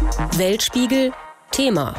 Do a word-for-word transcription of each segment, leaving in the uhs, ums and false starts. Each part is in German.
Weltspiegel Thema.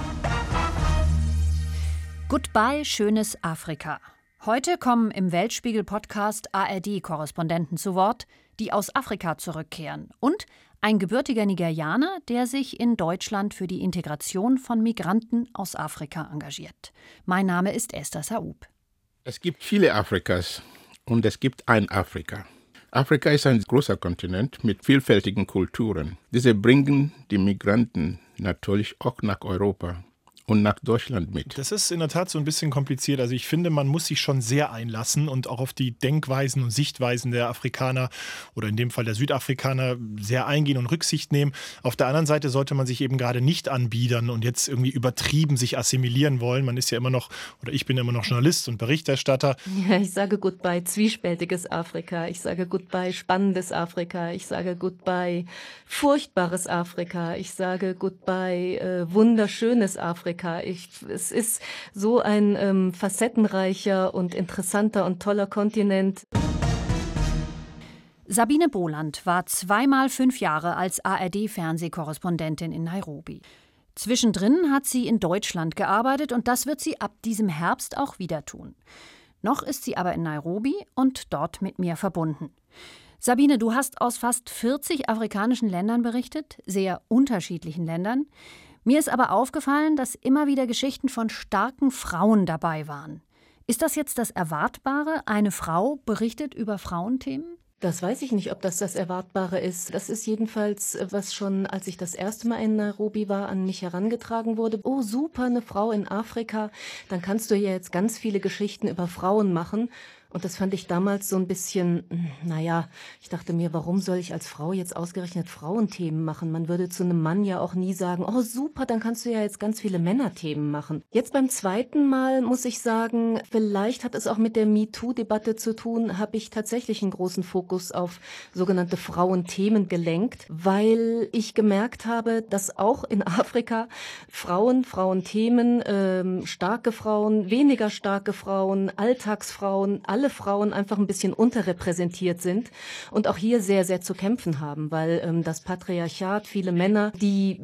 Goodbye, schönes Afrika. Heute kommen im Weltspiegel-Podcast A R D-Korrespondenten zu Wort, die aus Afrika zurückkehren. Und ein gebürtiger Nigerianer, der sich in Deutschland für die Integration von Migranten aus Afrika engagiert. Mein Name ist Esther Saub. Es gibt viele Afrikas und es gibt ein Afrika. Afrika ist ein großer Kontinent mit vielfältigen Kulturen. Diese bringen die Migranten natürlich auch nach Europa und nach Deutschland mit. Das ist in der Tat so ein bisschen kompliziert. Also ich finde, man muss sich schon sehr einlassen und auch auf die Denkweisen und Sichtweisen der Afrikaner oder in dem Fall der Südafrikaner sehr eingehen und Rücksicht nehmen. Auf der anderen Seite sollte man sich eben gerade nicht anbiedern und jetzt irgendwie übertrieben sich assimilieren wollen. Man ist ja immer noch, oder ich bin immer noch Journalist und Berichterstatter. Ja, ich sage Goodbye zwiespältiges Afrika. Ich sage Goodbye spannendes Afrika. Ich sage Goodbye furchtbares Afrika. Ich sage Goodbye äh, wunderschönes Afrika. Ich, es ist so ein ähm, facettenreicher und interessanter und toller Kontinent. Sabine Boland war zweimal fünf Jahre als A R D-Fernsehkorrespondentin in Nairobi. Zwischendrin hat sie in Deutschland gearbeitet und das wird sie ab diesem Herbst auch wieder tun. Noch ist sie aber in Nairobi und dort mit mir verbunden. Sabine, du hast aus fast vierzig afrikanischen Ländern berichtet, sehr unterschiedlichen Ländern. Mir ist aber aufgefallen, dass immer wieder Geschichten von starken Frauen dabei waren. Ist das jetzt das Erwartbare? Eine Frau berichtet über Frauenthemen? Das weiß ich nicht, ob das das Erwartbare ist. Das ist jedenfalls, was schon, als ich das erste Mal in Nairobi war, an mich herangetragen wurde. Oh, super, eine Frau in Afrika. Dann kannst du ja jetzt ganz viele Geschichten über Frauen machen. Und das fand ich damals so ein bisschen, naja, ich dachte mir, warum soll ich als Frau jetzt ausgerechnet Frauenthemen machen? Man würde zu einem Mann ja auch nie sagen, oh super, dann kannst du ja jetzt ganz viele Männerthemen machen. Jetzt beim zweiten Mal muss ich sagen, vielleicht hat es auch mit der MeToo-Debatte zu tun, habe ich tatsächlich einen großen Fokus auf sogenannte Frauenthemen gelenkt, weil ich gemerkt habe, dass auch in Afrika Frauen, Frauenthemen, ähm, starke Frauen, weniger starke Frauen, Alltagsfrauen, alle Frauen einfach ein bisschen unterrepräsentiert sind und auch hier sehr, sehr zu kämpfen haben, weil ähm, das Patriarchat, viele Männer, die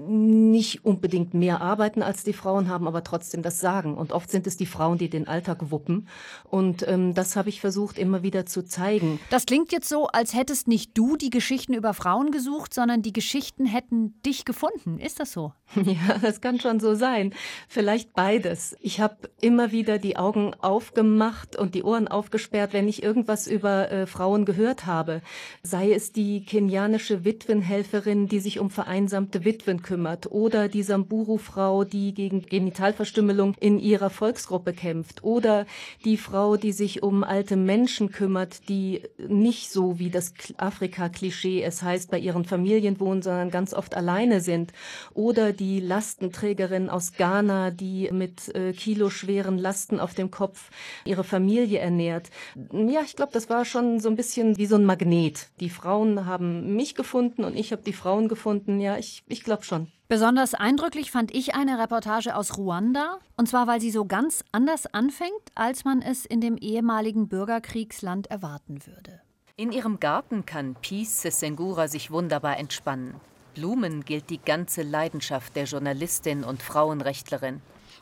nicht unbedingt mehr arbeiten als die Frauen, haben aber trotzdem das Sagen. Und oft sind es die Frauen, die den Alltag wuppen. Und ähm, das habe ich versucht, immer wieder zu zeigen. Das klingt jetzt so, als hättest nicht du die Geschichten über Frauen gesucht, sondern die Geschichten hätten dich gefunden. Ist das so? Ja, das kann schon so sein. Vielleicht beides. Ich habe immer wieder die Augen aufgemacht und die Ohren aufgesperrt, wenn ich irgendwas über äh, Frauen gehört habe. Sei es die kenianische Witwenhelferin, die sich um vereinsamte Witwen kümmert, oder die Samburu-Frau, die gegen Genitalverstümmelung in ihrer Volksgruppe kämpft, oder die Frau, die sich um alte Menschen kümmert, die nicht so wie das Afrika-Klischee es heißt, bei ihren Familien wohnen, sondern ganz oft alleine sind, oder die Lastenträgerin aus Ghana, die mit äh, kiloschweren Lasten auf dem Kopf ihre Familie ernährt. Ja, ich glaube, das war schon so ein bisschen wie so ein Magnet. Die Frauen haben mich gefunden und ich habe die Frauen gefunden. Ja, ich, ich glaube schon. Besonders eindrücklich fand ich eine Reportage aus Ruanda. Und zwar, weil sie so ganz anders anfängt, als man es in dem ehemaligen Bürgerkriegsland erwarten würde. In ihrem Garten kann Peace Sesengura sich wunderbar entspannen. Blumen gilt die ganze Leidenschaft der Journalistin und Frauenrechtlerin.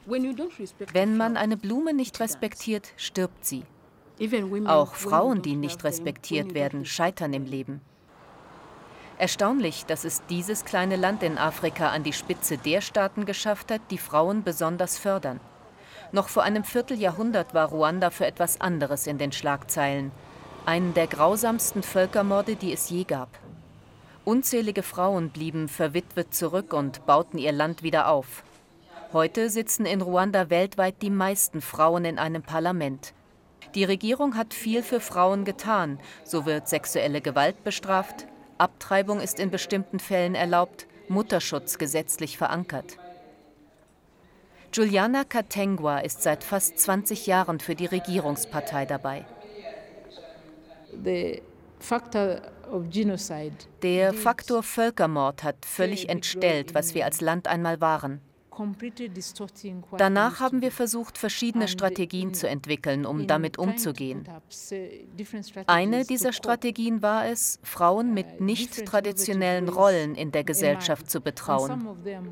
Wenn man eine Blume nicht respektiert, stirbt sie. Auch Frauen, die nicht respektiert werden, scheitern im Leben. Erstaunlich, dass es dieses kleine Land in Afrika an die Spitze der Staaten geschafft hat, die Frauen besonders fördern. Noch vor einem Vierteljahrhundert war Ruanda für etwas anderes in den Schlagzeilen. Einen der grausamsten Völkermorde, die es je gab. Unzählige Frauen blieben verwitwet zurück und bauten ihr Land wieder auf. Heute sitzen in Ruanda weltweit die meisten Frauen in einem Parlament. Die Regierung hat viel für Frauen getan. So wird sexuelle Gewalt bestraft, Abtreibung ist in bestimmten Fällen erlaubt, Mutterschutz gesetzlich verankert. Juliana Katengwa ist seit fast zwanzig Jahren für die Regierungspartei dabei. Der Faktor Völkermord hat völlig entstellt, was wir als Land einmal waren. Danach haben wir versucht, verschiedene Strategien zu entwickeln, um damit umzugehen. Eine dieser Strategien war es, Frauen mit nicht traditionellen Rollen in der Gesellschaft zu betrauen.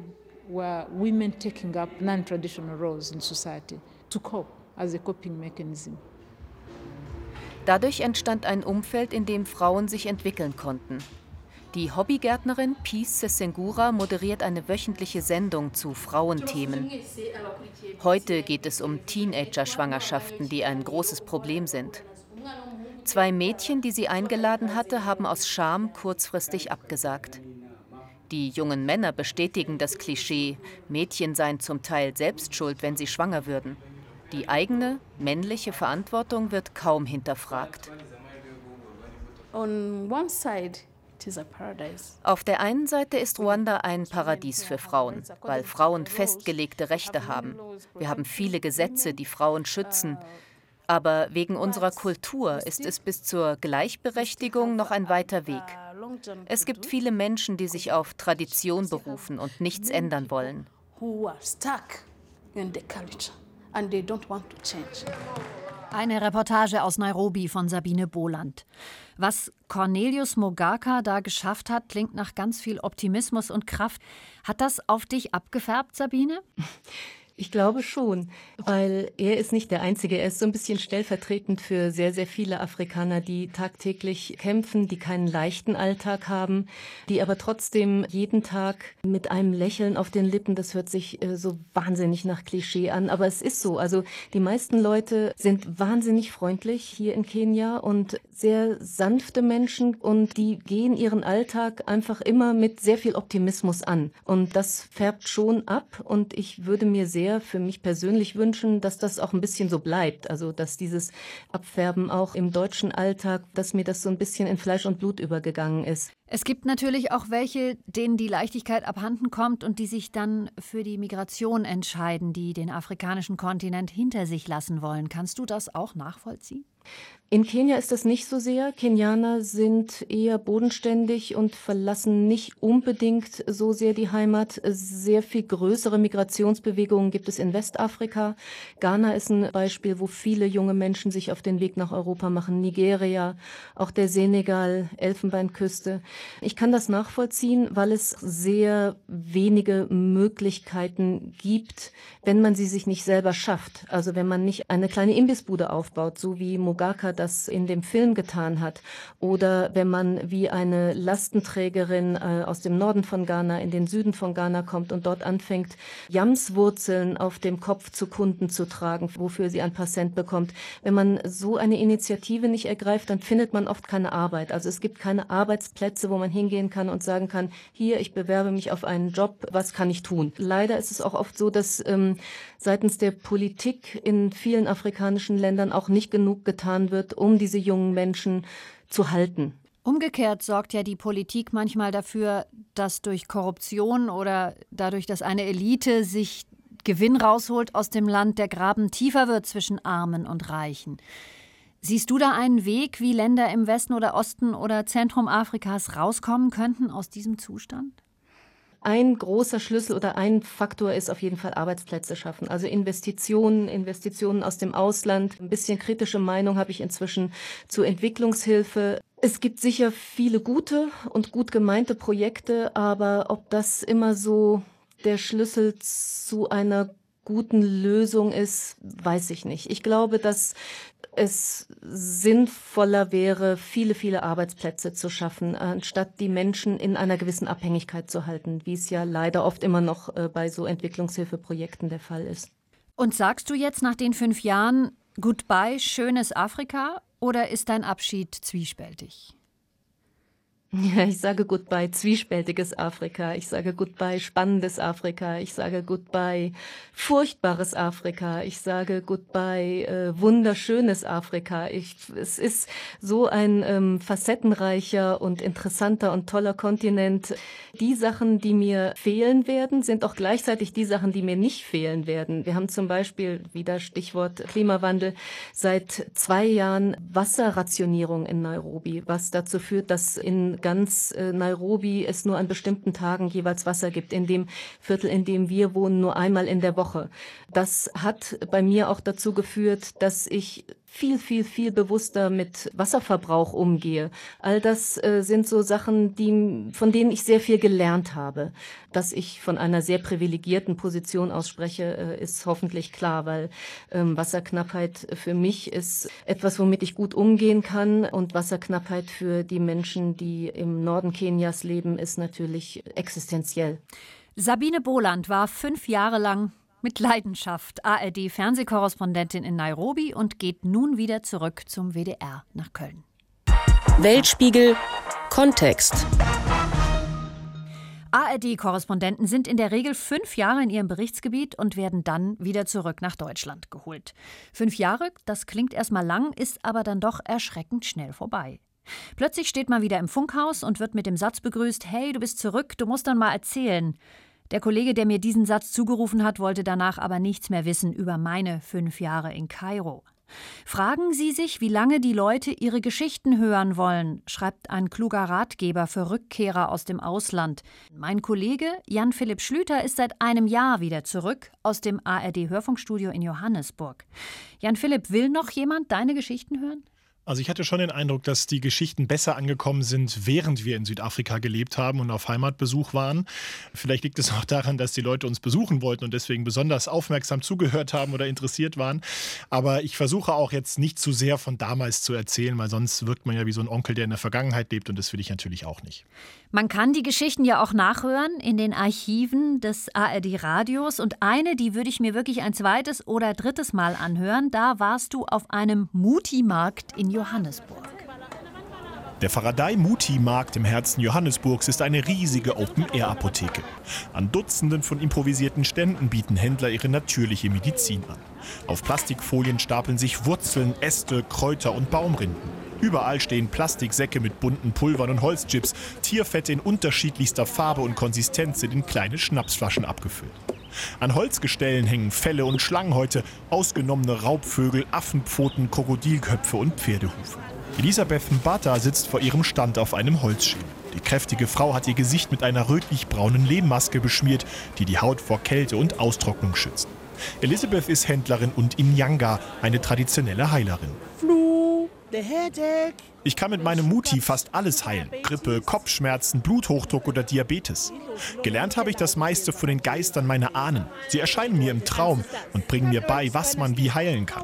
Dadurch entstand ein Umfeld, in dem Frauen sich entwickeln konnten. Die Hobbygärtnerin Peace Sesengura moderiert eine wöchentliche Sendung zu Frauenthemen. Heute geht es um Teenager-Schwangerschaften, die ein großes Problem sind. Zwei Mädchen, die sie eingeladen hatte, haben aus Scham kurzfristig abgesagt. Die jungen Männer bestätigen das Klischee, Mädchen seien zum Teil selbst schuld, wenn sie schwanger würden. Die eigene, männliche Verantwortung wird kaum hinterfragt. On one side, Auf der einen Seite ist Ruanda ein Paradies für Frauen, weil Frauen festgelegte Rechte haben. Wir haben viele Gesetze, die Frauen schützen. Aber wegen unserer Kultur ist es bis zur Gleichberechtigung noch ein weiter Weg. Es gibt viele Menschen, die sich auf Tradition berufen und nichts ändern wollen. Eine Reportage aus Nairobi von Sabine Boland. Was Cornelius Mogaka da geschafft hat, klingt nach ganz viel Optimismus und Kraft. Hat das auf dich abgefärbt, Sabine? Ich glaube schon, weil er ist nicht der Einzige. Er ist so ein bisschen stellvertretend für sehr, sehr viele Afrikaner, die tagtäglich kämpfen, die keinen leichten Alltag haben, die aber trotzdem jeden Tag mit einem Lächeln auf den Lippen, das hört sich äh, so wahnsinnig nach Klischee an, aber es ist so. Also die meisten Leute sind wahnsinnig freundlich hier in Kenia und sehr sanfte Menschen und die gehen ihren Alltag einfach immer mit sehr viel Optimismus an. Und das färbt schon ab und ich würde mir sehr für mich persönlich wünschen, dass das auch ein bisschen so bleibt. Also, dass dieses Abfärben auch im deutschen Alltag, dass mir das so ein bisschen in Fleisch und Blut übergegangen ist. Es gibt natürlich auch welche, denen die Leichtigkeit abhanden kommt und die sich dann für die Migration entscheiden, die den afrikanischen Kontinent hinter sich lassen wollen. Kannst du das auch nachvollziehen? In Kenia ist das nicht so sehr. Kenianer sind eher bodenständig und verlassen nicht unbedingt so sehr die Heimat. Sehr viel größere Migrationsbewegungen gibt es in Westafrika. Ghana ist ein Beispiel, wo viele junge Menschen sich auf den Weg nach Europa machen. Nigeria, auch der Senegal, Elfenbeinküste. Ich kann das nachvollziehen, weil es sehr wenige Möglichkeiten gibt, wenn man sie sich nicht selber schafft. Also wenn man nicht eine kleine Imbissbude aufbaut, so wie Mogaka das in dem Film getan hat. Oder wenn man wie eine Lastenträgerin äh, aus dem Norden von Ghana in den Süden von Ghana kommt und dort anfängt, Yamswurzeln auf dem Kopf zu Kunden zu tragen, wofür sie ein paar Cent bekommt. Wenn man so eine Initiative nicht ergreift, dann findet man oft keine Arbeit. Also es gibt keine Arbeitsplätze, wo man hingehen kann und sagen kann, hier, ich bewerbe mich auf einen Job, was kann ich tun? Leider ist es auch oft so, dass ähm, seitens der Politik in vielen afrikanischen Ländern auch nicht genug getan wird, um diese jungen Menschen zu halten. Umgekehrt sorgt ja die Politik manchmal dafür, dass durch Korruption oder dadurch, dass eine Elite sich Gewinn rausholt aus dem Land, der Graben tiefer wird zwischen Armen und Reichen. Siehst du da einen Weg, wie Länder im Westen oder Osten oder Zentrum Afrikas rauskommen könnten aus diesem Zustand? Ein großer Schlüssel oder ein Faktor ist auf jeden Fall Arbeitsplätze schaffen. Also Investitionen, Investitionen aus dem Ausland. Ein bisschen kritische Meinung habe ich inzwischen zu Entwicklungshilfe. Es gibt sicher viele gute und gut gemeinte Projekte, aber ob das immer so der Schlüssel zu einer guten Lösung ist, weiß ich nicht. Ich glaube, dass es sinnvoller wäre, viele, viele Arbeitsplätze zu schaffen, anstatt die Menschen in einer gewissen Abhängigkeit zu halten, wie es ja leider oft immer noch bei so Entwicklungshilfeprojekten der Fall ist. Und sagst du jetzt nach den fünf Jahren Goodbye, schönes Afrika, oder ist dein Abschied zwiespältig? Ja, ich sage Goodbye, zwiespältiges Afrika. Ich sage Goodbye, spannendes Afrika. Ich sage Goodbye, furchtbares Afrika. Ich sage Goodbye, äh, wunderschönes Afrika. Ich, es ist so ein ähm, facettenreicher und interessanter und toller Kontinent. Die Sachen, die mir fehlen werden, sind auch gleichzeitig die Sachen, die mir nicht fehlen werden. Wir haben zum Beispiel, wieder Stichwort Klimawandel, seit zwei Jahren Wasserrationierung in Nairobi, was dazu führt, dass in in ganz äh, Nairobi es nur an bestimmten Tagen jeweils Wasser gibt. In dem Viertel, in dem wir wohnen, nur einmal in der Woche. Das hat bei mir auch dazu geführt, dass ich viel, viel, viel bewusster mit Wasserverbrauch umgehe. All das äh, sind so Sachen, die, von denen ich sehr viel gelernt habe. Dass ich von einer sehr privilegierten Position aus spreche, äh, ist hoffentlich klar, weil ähm, Wasserknappheit für mich ist etwas, womit ich gut umgehen kann. Und Wasserknappheit für die Menschen, die im Norden Kenias leben, ist natürlich existenziell. Sabine Boland war fünf Jahre lang mit Leidenschaft A R D-Fernsehkorrespondentin in Nairobi und geht nun wieder zurück zum W D R nach Köln. Weltspiegel Kontext. A R D-Korrespondenten sind in der Regel fünf Jahre in ihrem Berichtsgebiet und werden dann wieder zurück nach Deutschland geholt. Fünf Jahre, das klingt erstmal lang, ist aber dann doch erschreckend schnell vorbei. Plötzlich steht man wieder im Funkhaus und wird mit dem Satz begrüßt: Hey, du bist zurück, du musst dann mal erzählen. Der Kollege, der mir diesen Satz zugerufen hat, wollte danach aber nichts mehr wissen über meine fünf Jahre in Kairo. Fragen Sie sich, wie lange die Leute ihre Geschichten hören wollen, schreibt ein kluger Ratgeber für Rückkehrer aus dem Ausland. Mein Kollege Jan-Philipp Schlüter ist seit einem Jahr wieder zurück aus dem A R D-Hörfunkstudio in Johannesburg. Jan-Philipp, will noch jemand deine Geschichten hören? Also ich hatte schon den Eindruck, dass die Geschichten besser angekommen sind, während wir in Südafrika gelebt haben und auf Heimatbesuch waren. Vielleicht liegt es auch daran, dass die Leute uns besuchen wollten und deswegen besonders aufmerksam zugehört haben oder interessiert waren. Aber ich versuche auch jetzt nicht zu sehr von damals zu erzählen, weil sonst wirkt man ja wie so ein Onkel, der in der Vergangenheit lebt, und das will ich natürlich auch nicht. Man kann die Geschichten ja auch nachhören in den Archiven des A R D-Radios. Und eine, die würde ich mir wirklich ein zweites oder drittes Mal anhören. Da warst du auf einem Muti-Markt in Johannesburg. Der Faraday-Muti-Markt im Herzen Johannesburgs ist eine riesige Open-Air-Apotheke. An Dutzenden von improvisierten Ständen bieten Händler ihre natürliche Medizin an. Auf Plastikfolien stapeln sich Wurzeln, Äste, Kräuter und Baumrinden. Überall stehen Plastiksäcke mit bunten Pulvern und Holzchips, Tierfette in unterschiedlichster Farbe und Konsistenz sind in kleine Schnapsflaschen abgefüllt. An Holzgestellen hängen Felle und Schlangenhäute, ausgenommene Raubvögel, Affenpfoten, Krokodilköpfe und Pferdehufe. Elisabeth Mbata sitzt vor ihrem Stand auf einem Holzschemel. Die kräftige Frau hat ihr Gesicht mit einer rötlich-braunen Lehmmaske beschmiert, die die Haut vor Kälte und Austrocknung schützt. Elisabeth ist Händlerin und Inyanga, eine traditionelle Heilerin. Ich kann mit meinem Muti fast alles heilen. Grippe, Kopfschmerzen, Bluthochdruck oder Diabetes. Gelernt habe ich das meiste von den Geistern meiner Ahnen. Sie erscheinen mir im Traum und bringen mir bei, was man wie heilen kann.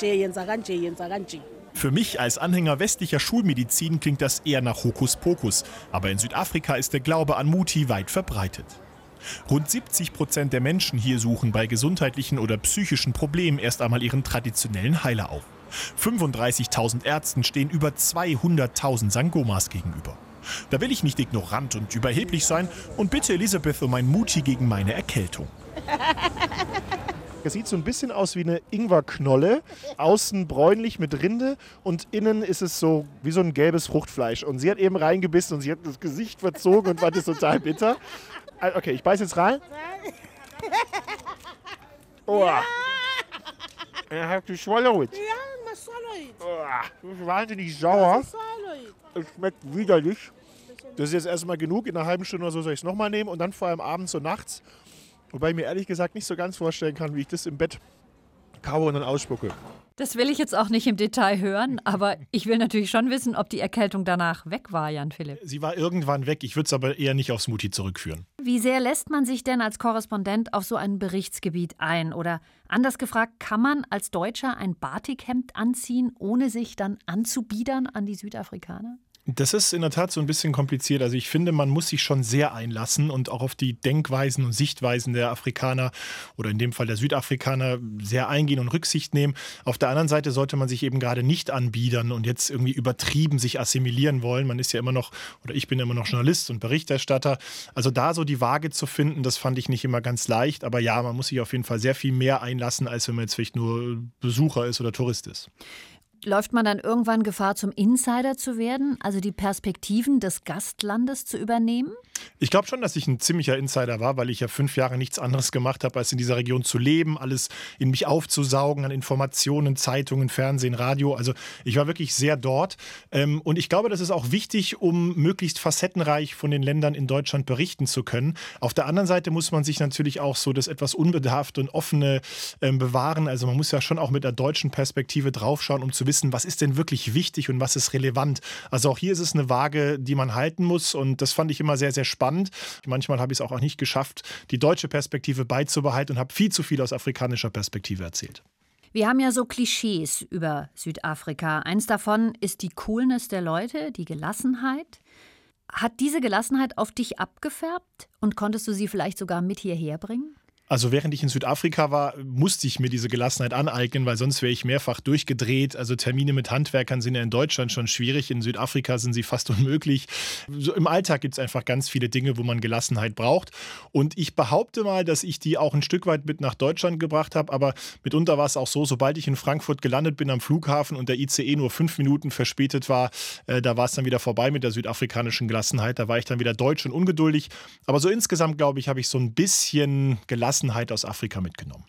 Für mich als Anhänger westlicher Schulmedizin klingt das eher nach Hokuspokus. Aber in Südafrika ist der Glaube an Muti weit verbreitet. Rund siebzig Prozent der Menschen hier suchen bei gesundheitlichen oder psychischen Problemen erst einmal ihren traditionellen Heiler auf. fünfunddreißigtausend Ärzten stehen über zweihunderttausend Sangomas gegenüber. Da will ich nicht ignorant und überheblich sein und bitte Elisabeth um ein Muti gegen meine Erkältung. Es sieht so ein bisschen aus wie eine Ingwerknolle, außen bräunlich mit Rinde und innen ist es so wie so ein gelbes Fruchtfleisch. Und sie hat eben reingebissen und sie hat das Gesicht verzogen und fand es total bitter. Okay, ich beiß jetzt rein. Oh. I have to swallow it. Oh, das ist wahnsinnig sauer. Es schmeckt widerlich. Das ist jetzt erstmal genug. In einer halben Stunde oder so soll ich es nochmal nehmen und dann vor allem abends und nachts. Wobei ich mir ehrlich gesagt nicht so ganz vorstellen kann, wie ich das im Bett kaue und dann ausspucke. Das will ich jetzt auch nicht im Detail hören, aber ich will natürlich schon wissen, ob die Erkältung danach weg war, Jan-Philipp. Sie war irgendwann weg, ich würde es aber eher nicht aufs Muti zurückführen. Wie sehr lässt man sich denn als Korrespondent auf so ein Berichtsgebiet ein? Oder anders gefragt, kann man als Deutscher ein Batikhemd anziehen, ohne sich dann anzubiedern an die Südafrikaner? Das ist in der Tat so ein bisschen kompliziert. Also ich finde, man muss sich schon sehr einlassen und auch auf die Denkweisen und Sichtweisen der Afrikaner oder in dem Fall der Südafrikaner sehr eingehen und Rücksicht nehmen. Auf der anderen Seite sollte man sich eben gerade nicht anbiedern und jetzt irgendwie übertrieben sich assimilieren wollen. Man ist ja immer noch, oder ich bin immer noch Journalist und Berichterstatter. Also da so die Waage zu finden, das fand ich nicht immer ganz leicht. Aber ja, man muss sich auf jeden Fall sehr viel mehr einlassen, als wenn man jetzt vielleicht nur Besucher ist oder Tourist ist. Läuft man dann irgendwann Gefahr, zum Insider zu werden, also die Perspektiven des Gastlandes zu übernehmen? Ich glaube schon, dass ich ein ziemlicher Insider war, weil ich ja fünf Jahre nichts anderes gemacht habe, als in dieser Region zu leben, alles in mich aufzusaugen an Informationen, Zeitungen, Fernsehen, Radio. Also ich war wirklich sehr dort. Und ich glaube, das ist auch wichtig, um möglichst facettenreich von den Ländern in Deutschland berichten zu können. Auf der anderen Seite muss man sich natürlich auch so das etwas Unbedarfte und Offene bewahren. Also man muss ja schon auch mit der deutschen Perspektive draufschauen, um zu wissen, was ist denn wirklich wichtig und was ist relevant. Also auch hier ist es eine Waage, die man halten muss. Und das fand ich immer sehr, sehr spannend. Manchmal habe ich es auch nicht geschafft, die deutsche Perspektive beizubehalten und habe viel zu viel aus afrikanischer Perspektive erzählt. Wir haben ja so Klischees über Südafrika. Eins davon ist die Coolness der Leute, die Gelassenheit. Hat diese Gelassenheit auf dich abgefärbt und konntest du sie vielleicht sogar mit hierher bringen? Also während ich in Südafrika war, musste ich mir diese Gelassenheit aneignen, weil sonst wäre ich mehrfach durchgedreht. Also Termine mit Handwerkern sind ja in Deutschland schon schwierig, in Südafrika sind sie fast unmöglich. So im Alltag gibt es einfach ganz viele Dinge, wo man Gelassenheit braucht. Und ich behaupte mal, dass ich die auch ein Stück weit mit nach Deutschland gebracht habe. Aber mitunter war es auch so, sobald ich in Frankfurt gelandet bin am Flughafen und der I C E nur fünf Minuten verspätet war, äh, da war es dann wieder vorbei mit der südafrikanischen Gelassenheit. Da war ich dann wieder deutsch und ungeduldig. Aber so insgesamt, glaube ich, habe ich so ein bisschen Gelassenheit aus Afrika mitgenommen.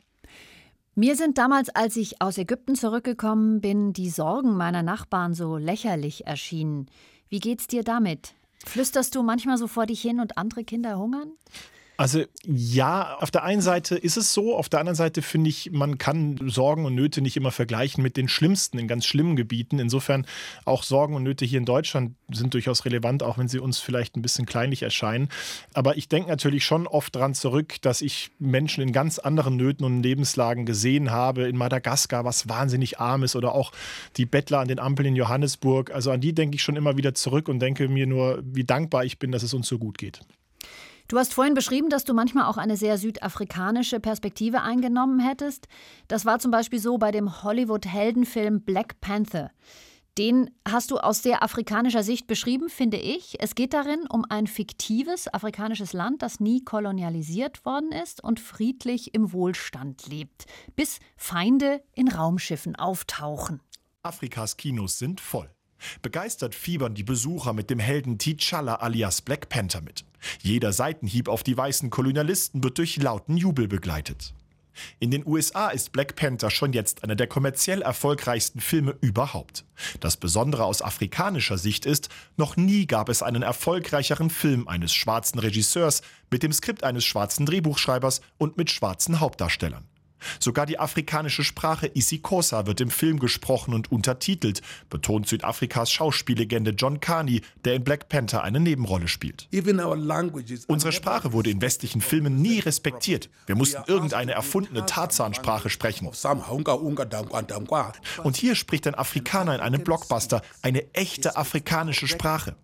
Mir sind damals, als ich aus Ägypten zurückgekommen bin, die Sorgen meiner Nachbarn so lächerlich erschienen. Wie geht's dir damit? Flüsterst du manchmal so vor dich hin und andere Kinder hungern? Also ja, auf der einen Seite ist es so, auf der anderen Seite finde ich, man kann Sorgen und Nöte nicht immer vergleichen mit den schlimmsten in ganz schlimmen Gebieten. Insofern auch Sorgen und Nöte hier in Deutschland sind durchaus relevant, auch wenn sie uns vielleicht ein bisschen kleinlich erscheinen. Aber ich denke natürlich schon oft daran zurück, dass ich Menschen in ganz anderen Nöten und Lebenslagen gesehen habe. In Madagaskar, was wahnsinnig arm ist, oder auch die Bettler an den Ampeln in Johannesburg. Also an die denke ich schon immer wieder zurück und denke mir nur, wie dankbar ich bin, dass es uns so gut geht. Du hast vorhin beschrieben, dass du manchmal auch eine sehr südafrikanische Perspektive eingenommen hättest. Das war zum Beispiel so bei dem Hollywood-Heldenfilm Black Panther. Den hast du aus sehr afrikanischer Sicht beschrieben, finde ich. Es geht darin um ein fiktives afrikanisches Land, das nie kolonialisiert worden ist und friedlich im Wohlstand lebt, bis Feinde in Raumschiffen auftauchen. Afrikas Kinos sind voll. Begeistert fiebern die Besucher mit dem Helden T'Challa alias Black Panther mit. Jeder Seitenhieb auf die weißen Kolonialisten wird durch lauten Jubel begleitet. In den U S A ist Black Panther schon jetzt einer der kommerziell erfolgreichsten Filme überhaupt. Das Besondere aus afrikanischer Sicht ist, noch nie gab es einen erfolgreicheren Film eines schwarzen Regisseurs mit dem Skript eines schwarzen Drehbuchschreibers und mit schwarzen Hauptdarstellern. Sogar die afrikanische Sprache isiXhosa wird im Film gesprochen und untertitelt, betont Südafrikas Schauspiellegende John Kani, der in Black Panther eine Nebenrolle spielt. Unsere Sprache wurde in westlichen Filmen nie respektiert. Wir mussten irgendeine erfundene Tarzan-Sprache sprechen. Und hier spricht ein Afrikaner in einem Blockbuster eine echte afrikanische Sprache.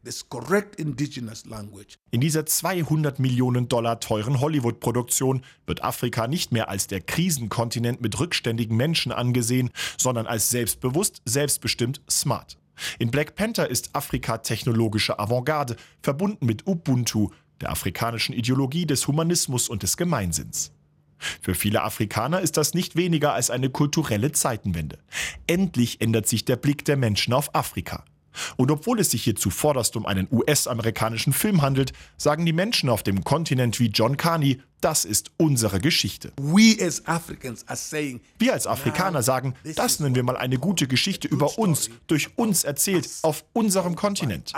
In dieser zweihundert Millionen Dollar teuren Hollywood-Produktion wird Afrika nicht mehr als der Krisenkontinent mit rückständigen Menschen angesehen, sondern als selbstbewusst, selbstbestimmt, smart. In Black Panther ist Afrika technologische Avantgarde, verbunden mit Ubuntu, der afrikanischen Ideologie des Humanismus und des Gemeinsinns. Für viele Afrikaner ist das nicht weniger als eine kulturelle Zeitenwende. Endlich ändert sich der Blick der Menschen auf Afrika. Und obwohl es sich hier zuvorderst um einen U S-amerikanischen Film handelt, sagen die Menschen auf dem Kontinent wie John Kani, das ist unsere Geschichte. Wir als Afrikaner sagen, das nennen wir mal eine gute Geschichte über uns, durch uns erzählt, auf unserem Kontinent.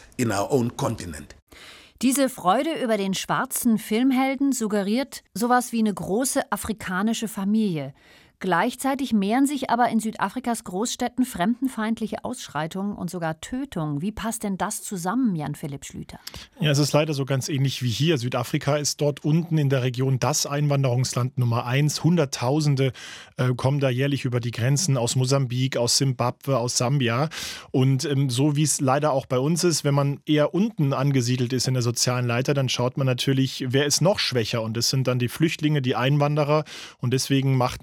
Diese Freude über den schwarzen Filmhelden suggeriert sowas wie eine große afrikanische Familie. Gleichzeitig mehren sich aber in Südafrikas Großstädten fremdenfeindliche Ausschreitungen und sogar Tötungen. Wie passt denn das zusammen, Jan-Philipp Schlüter? Ja, es ist leider so ganz ähnlich wie hier. Südafrika ist dort unten in der Region das Einwanderungsland Nummer eins. Hunderttausende äh, kommen da jährlich über die Grenzen aus Mosambik, aus Simbabwe, aus Sambia. Und ähm, so wie es leider auch bei uns ist, wenn man eher unten angesiedelt ist in der sozialen Leiter, dann schaut man natürlich, wer ist noch schwächer. Und das sind dann die Flüchtlinge, die Einwanderer. Und deswegen macht man tatsächlich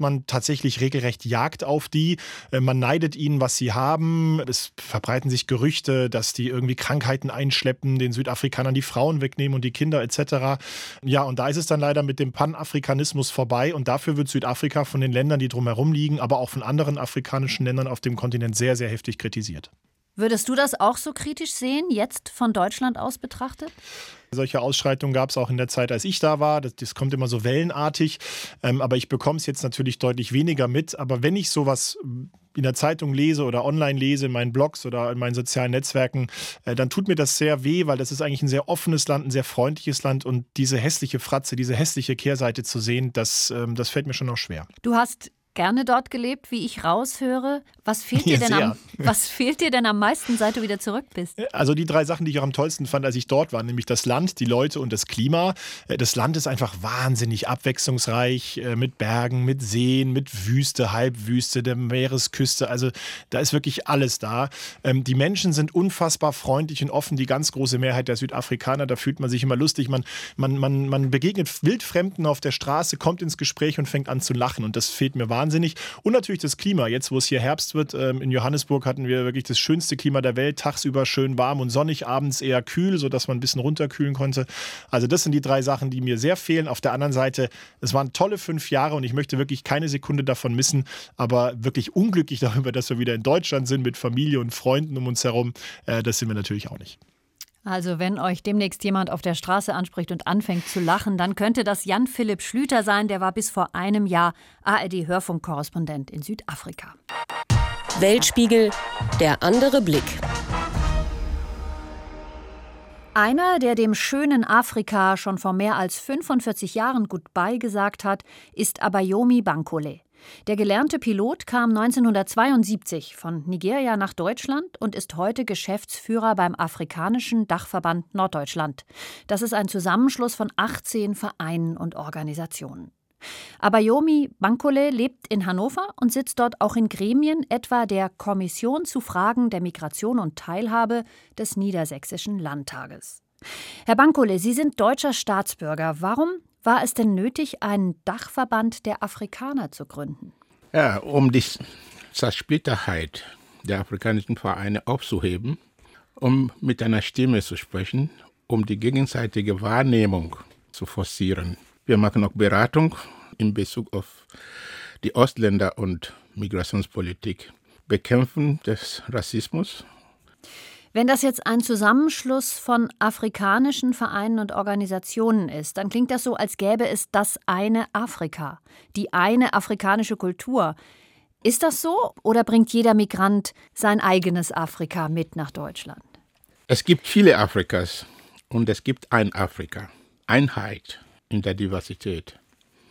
tatsächlich regelrecht Jagd auf die. Man neidet ihnen, was sie haben. Es verbreiten sich Gerüchte, dass die irgendwie Krankheiten einschleppen, den Südafrikanern die Frauen wegnehmen und die Kinder et cetera. Ja, und da ist es dann leider mit dem Panafrikanismus vorbei. Und dafür wird Südafrika von den Ländern, die drumherum liegen, aber auch von anderen afrikanischen Ländern auf dem Kontinent sehr, sehr heftig kritisiert. Würdest du das auch so kritisch sehen, jetzt von Deutschland aus betrachtet? Solche Ausschreitungen gab es auch in der Zeit, als ich da war. Das, das kommt immer so wellenartig. Ähm, aber ich bekomme es jetzt natürlich deutlich weniger mit. Aber wenn ich sowas in der Zeitung lese oder online lese, in meinen Blogs oder in meinen sozialen Netzwerken, äh, dann tut mir das sehr weh, weil das ist eigentlich ein sehr offenes Land, ein sehr freundliches Land. Und diese hässliche Fratze, diese hässliche Kehrseite zu sehen, das, ähm, das fällt mir schon noch schwer. Du hast gerne dort gelebt, wie ich raushöre. Was fehlt dir, Ja, denn sehr. am, was fehlt dir denn am meisten, seit du wieder zurück bist? Also die drei Sachen, die ich auch am tollsten fand, als ich dort war, nämlich das Land, die Leute und das Klima. Das Land ist einfach wahnsinnig abwechslungsreich, mit Bergen, mit Seen, mit Wüste, Halbwüste, der Meeresküste. Also da ist wirklich alles da. Die Menschen sind unfassbar freundlich und offen, die ganz große Mehrheit der Südafrikaner. Da fühlt man sich immer lustig. Man, man, man, man begegnet Wildfremden auf der Straße, kommt ins Gespräch und fängt an zu lachen. Und das fehlt mir wahnsinnig. Und natürlich das Klima. Jetzt, wo es hier Herbst wird, in Johannesburg hatten wir wirklich das schönste Klima der Welt. Tagsüber schön warm und sonnig, abends eher kühl, sodass man ein bisschen runterkühlen konnte. Also das sind die drei Sachen, die mir sehr fehlen. Auf der anderen Seite, es waren tolle fünf Jahre und ich möchte wirklich keine Sekunde davon missen. Aber wirklich unglücklich darüber, dass wir wieder in Deutschland sind mit Familie und Freunden um uns herum. Das sind wir natürlich auch nicht. Also wenn euch demnächst jemand auf der Straße anspricht und anfängt zu lachen, dann könnte das Jan-Philipp Schlüter sein. Der war bis vor einem Jahr A R D-Hörfunkkorrespondent in Südafrika. Weltspiegel, der andere Blick. Einer, der dem schönen Afrika schon vor mehr als fünfundvierzig Jahren Goodbye gesagt hat, ist Abayomi Bankole. Der gelernte Pilot kam neunzehnhundertzweiundsiebzig von Nigeria nach Deutschland und ist heute Geschäftsführer beim Afrikanischen Dachverband Norddeutschland. Das ist ein Zusammenschluss von achtzehn Vereinen und Organisationen. Abayomi Bankole lebt in Hannover und sitzt dort auch in Gremien, etwa der Kommission zu Fragen der Migration und Teilhabe des Niedersächsischen Landtages. Herr Bankole, Sie sind deutscher Staatsbürger. Warum war es denn nötig, einen Dachverband der Afrikaner zu gründen? Ja, um die Zersplittertheit der afrikanischen Vereine aufzuheben, um mit einer Stimme zu sprechen, um die gegenseitige Wahrnehmung zu forcieren. Wir machen auch Beratung in Bezug auf die Ausländer- und Migrationspolitik, Bekämpfen des Rassismus. Wenn das jetzt ein Zusammenschluss von afrikanischen Vereinen und Organisationen ist, dann klingt das so, als gäbe es das eine Afrika, die eine afrikanische Kultur. Ist das so oder bringt jeder Migrant sein eigenes Afrika mit nach Deutschland? Es gibt viele Afrikas und es gibt ein Afrika. Einheit in der Diversität.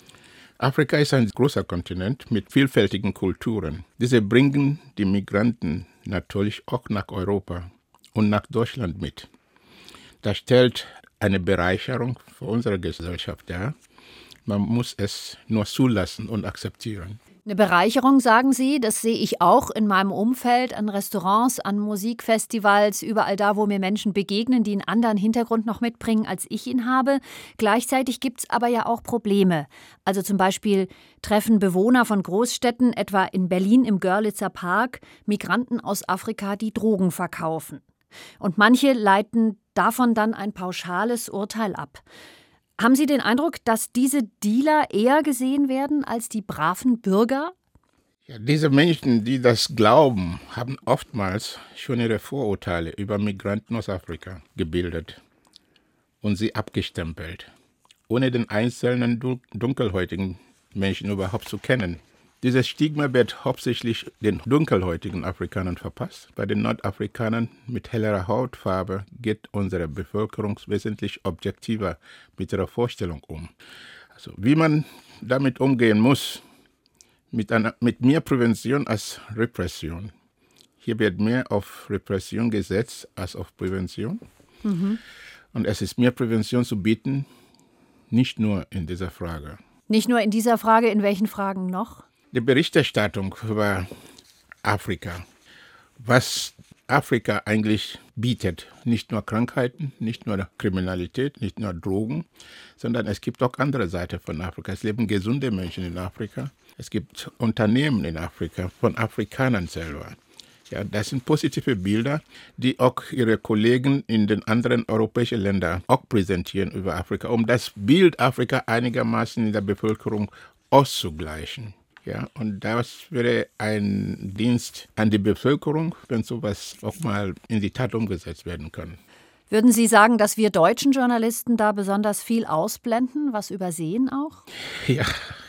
Afrika ist ein großer Kontinent mit vielfältigen Kulturen. Diese bringen die Migranten natürlich auch nach Europa und nach Deutschland mit. Das stellt eine Bereicherung für unsere Gesellschaft dar. Man muss es nur zulassen und akzeptieren. Eine Bereicherung, sagen Sie, das sehe ich auch in meinem Umfeld, an Restaurants, an Musikfestivals, überall da, wo mir Menschen begegnen, die einen anderen Hintergrund noch mitbringen, als ich ihn habe. Gleichzeitig gibt es aber ja auch Probleme. Also zum Beispiel treffen Bewohner von Großstädten, etwa in Berlin im Görlitzer Park, Migranten aus Afrika, die Drogen verkaufen. Und manche leiten davon dann ein pauschales Urteil ab. Haben Sie den Eindruck, dass diese Dealer eher gesehen werden als die braven Bürger? Ja, diese Menschen, die das glauben, haben oftmals schon ihre Vorurteile über Migranten aus Afrika gebildet und sie abgestempelt, ohne den einzelnen dunkelhäutigen Menschen überhaupt zu kennen. Dieses Stigma wird hauptsächlich den dunkelhäutigen Afrikanern verpasst. Bei den Nordafrikanern mit hellerer Hautfarbe geht unsere Bevölkerung wesentlich objektiver mit ihrer Vorstellung um. Also, wie man damit umgehen muss, mit, einer, mit mehr Prävention als Repression. Hier wird mehr auf Repression gesetzt als auf Prävention. Mhm. Und es ist mehr Prävention zu bieten, nicht nur in dieser Frage. Nicht nur in dieser Frage, in welchen Fragen noch? Die Berichterstattung über Afrika, was Afrika eigentlich bietet. Nicht nur Krankheiten, nicht nur Kriminalität, nicht nur Drogen, sondern es gibt auch andere Seiten von Afrika. Es leben gesunde Menschen in Afrika. Es gibt Unternehmen in Afrika, von Afrikanern selber. Ja, das sind positive Bilder, die auch ihre Kollegen in den anderen europäischen Ländern auch präsentieren über Afrika, um das Bild Afrika einigermaßen in der Bevölkerung auszugleichen. Ja, und das wäre ein Dienst an die Bevölkerung, wenn sowas auch mal in die Tat umgesetzt werden kann. Würden Sie sagen, dass wir deutschen Journalisten da besonders viel ausblenden, was übersehen auch? Ja,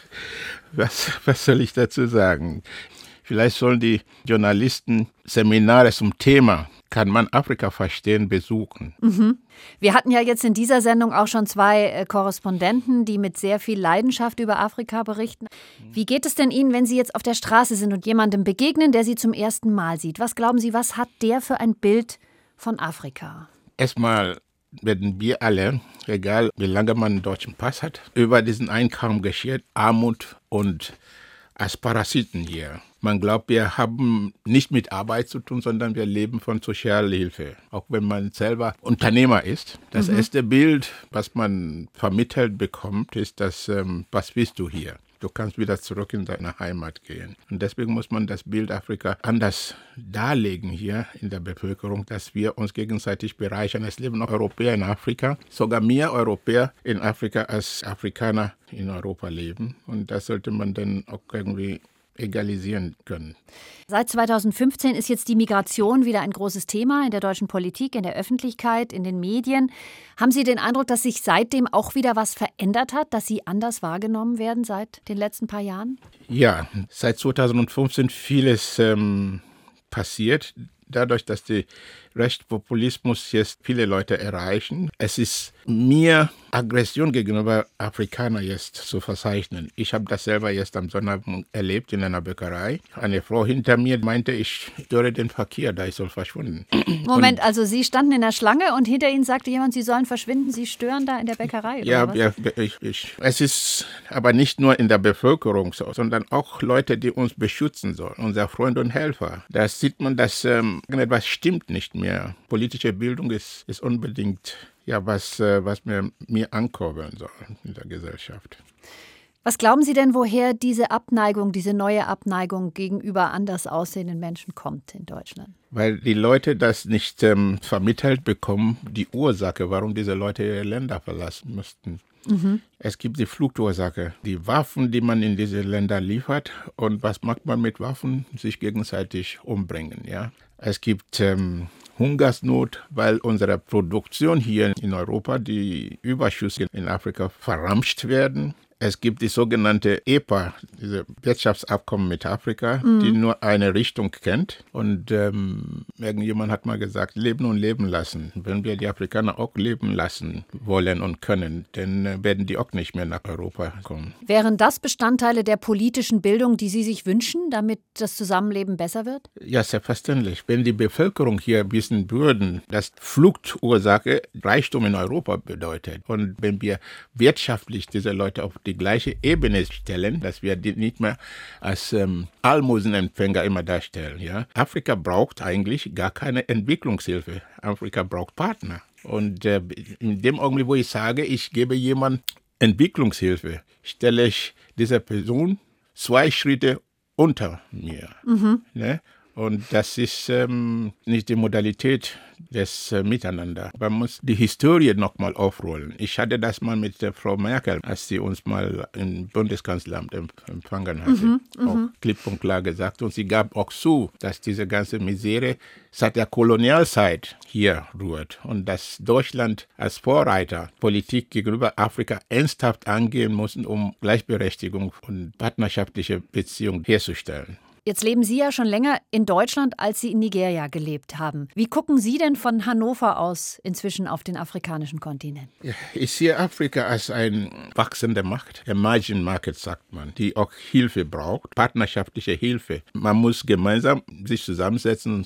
was, was soll ich dazu sagen? Vielleicht sollen die Journalisten Seminare zum Thema Kann man Afrika verstehen besuchen. Mhm. Wir hatten ja jetzt in dieser Sendung auch schon zwei äh, Korrespondenten, die mit sehr viel Leidenschaft über Afrika berichten. Wie geht es denn Ihnen, wenn Sie jetzt auf der Straße sind und jemandem begegnen, der Sie zum ersten Mal sieht? Was glauben Sie, was hat der für ein Bild von Afrika? Erstmal werden wir alle, egal wie lange man einen deutschen Pass hat, über diesen Einkaum geschert, Armut und als Parasiten hier. Man glaubt, wir haben nicht mit Arbeit zu tun, sondern wir leben von Sozialhilfe. Auch wenn man selber Unternehmer ist. Das mhm. erste Bild, was man vermittelt bekommt, ist das, ähm, was willst du hier? Du kannst wieder zurück in deine Heimat gehen. Und deswegen muss man das Bild Afrika anders darlegen hier in der Bevölkerung, dass wir uns gegenseitig bereichern. Es leben auch Europäer in Afrika, sogar mehr Europäer in Afrika als Afrikaner in Europa leben. Und das sollte man dann auch irgendwie egalisieren können. Seit zweitausendfünfzehn ist jetzt die Migration wieder ein großes Thema in der deutschen Politik, in der Öffentlichkeit, in den Medien. Haben Sie den Eindruck, dass sich seitdem auch wieder was verändert hat, dass Sie anders wahrgenommen werden seit den letzten paar Jahren? Ja, seit zweitausendfünfzehn vieles ähm, passiert. Dadurch, dass der Rechtspopulismus jetzt viele Leute erreichen, es ist mir Aggression gegenüber Afrikanern jetzt zu verzeichnen. Ich habe das selber jetzt am Sonntag erlebt in einer Bäckerei. Eine Frau hinter mir meinte, ich störe den Verkehr, da ich soll verschwinden. Moment, und also Sie standen in der Schlange und hinter Ihnen sagte jemand, Sie sollen verschwinden, Sie stören da in der Bäckerei? Ja, oder was? ja ich, ich. Es ist aber nicht nur in der Bevölkerung so, sondern auch Leute, die uns beschützen sollen, unser Freund und Helfer. Da sieht man, dass ähm, etwas stimmt nicht mehr. Politische Bildung ist, ist unbedingt ja, was, äh, was mir, mir ankurbeln soll in der Gesellschaft. Was glauben Sie denn, woher diese Abneigung, diese neue Abneigung gegenüber anders aussehenden Menschen kommt in Deutschland? Weil die Leute das nicht ähm, vermittelt bekommen, die Ursache, warum diese Leute ihre Länder verlassen mussten. Mhm. Es gibt die Fluchtursache, die Waffen, die man in diese Länder liefert. Und was macht man mit Waffen? Sich gegenseitig umbringen. Ja? Es gibt ähm, Hungersnot, weil unsere Produktion hier in Europa, die Überschüsse in Afrika verramscht werden. Es gibt die sogenannte E P A, diese Wirtschaftsabkommen mit Afrika, mhm. die nur eine Richtung kennt. Und ähm, irgendjemand hat mal gesagt, leben und leben lassen. Wenn wir die Afrikaner auch leben lassen wollen und können, dann äh, werden die auch nicht mehr nach Europa kommen. Wären das Bestandteile der politischen Bildung, die Sie sich wünschen, damit das Zusammenleben besser wird? Ja, selbstverständlich. Wenn die Bevölkerung hier wissen würden, dass Fluchtursache Reichtum in Europa bedeutet und wenn wir wirtschaftlich diese Leute auf die die gleiche Ebene stellen, dass wir die nicht mehr als ähm, Almosenempfänger immer darstellen. Ja? Afrika braucht eigentlich gar keine Entwicklungshilfe. Afrika braucht Partner. Und äh, in dem Augenblick, wo ich sage, ich gebe jemandem Entwicklungshilfe, stelle ich dieser Person zwei Schritte unter mir. Mhm. Ne? Und das ist ähm, nicht die Modalität des äh, Miteinander. Man muss die Historie nochmal aufrollen. Ich hatte das mal mit der Frau Merkel, als sie uns mal im Bundeskanzleramt empfangen hatte, mhm, auch klipp und klar gesagt. Und sie gab auch zu, dass diese ganze Misere seit der Kolonialzeit hier rührt und dass Deutschland als Vorreiter Politik gegenüber Afrika ernsthaft angehen muss, um Gleichberechtigung und partnerschaftliche Beziehungen herzustellen. Jetzt leben Sie ja schon länger in Deutschland, als Sie in Nigeria gelebt haben. Wie gucken Sie denn von Hannover aus inzwischen auf den afrikanischen Kontinent? Ja, ich sehe Afrika als eine wachsende Macht. Emerging Market, sagt man, die auch Hilfe braucht, partnerschaftliche Hilfe. Man muss gemeinsam sich zusammensetzen und sagen,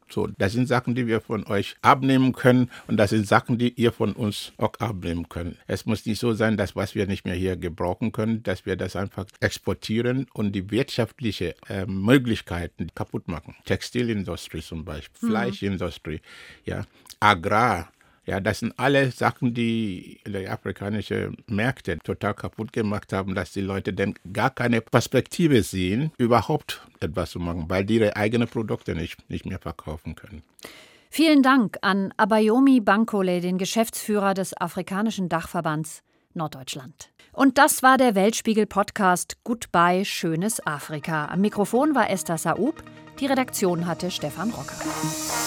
So, das sind Sachen, die wir von euch abnehmen können und das sind Sachen, die ihr von uns auch abnehmen könnt. Es muss nicht so sein, dass was wir nicht mehr hier gebrauchen können, dass wir das einfach exportieren und die wirtschaftlichen äh, Möglichkeiten kaputt machen. Textilindustrie zum Beispiel, mhm. Fleischindustrie, ja, Agrar. Ja, das sind alle Sachen, die die afrikanischen Märkte total kaputt gemacht haben, dass die Leute dann gar keine Perspektive sehen, überhaupt etwas zu machen, weil die ihre eigenen Produkte nicht, nicht mehr verkaufen können. Vielen Dank an Abayomi Bankole, den Geschäftsführer des Afrikanischen Dachverbands Norddeutschland. Und das war der Weltspiegel-Podcast Goodbye, schönes Afrika. Am Mikrofon war Esther Saub, die Redaktion hatte Stefan Rocker.